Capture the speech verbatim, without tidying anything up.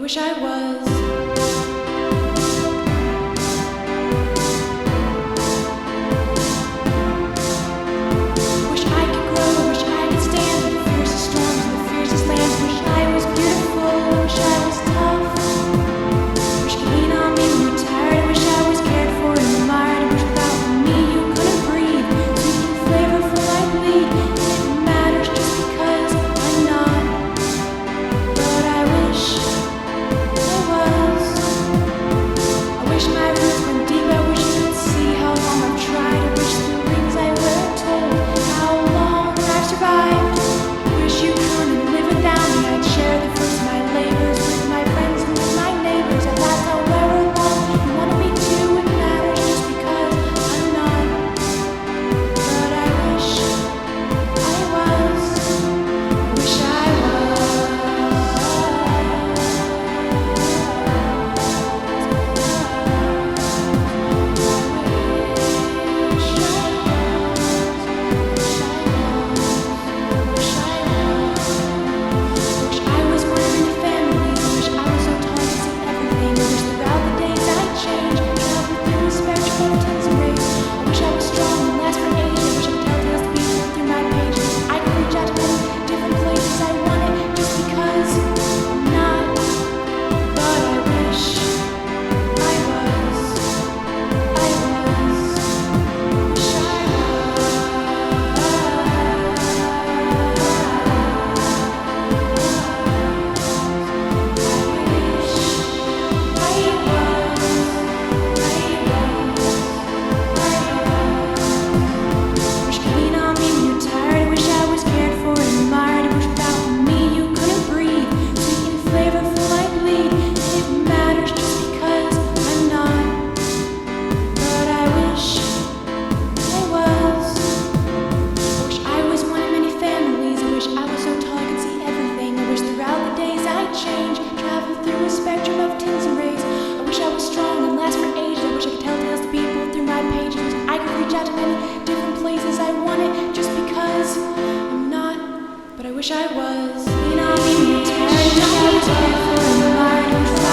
wish I was. Wish I could grow, wish I could stand the fiercest storms and the fiercest lands. Wish I was beautiful, wish I was tough. Wish you could lean on me when you're tired. Wish I was cared for and admired. Wish without me you couldn't breathe. Sweet and flavorful I bleed. It matters just because I'm not. But I wish I was. I wish my roots went deep. I wish you could see how long I've tried. I wish the rings I wear told how long I've survived. I wish you could and live without me. I'd share the fruits of my labors with my friends and with my neighbors. I'd last however long you wanted me to. It matters just because I'm not. But I wish I was. I wish I I wish I was. Lean on me, you're tired. Wish I was cared for and admired.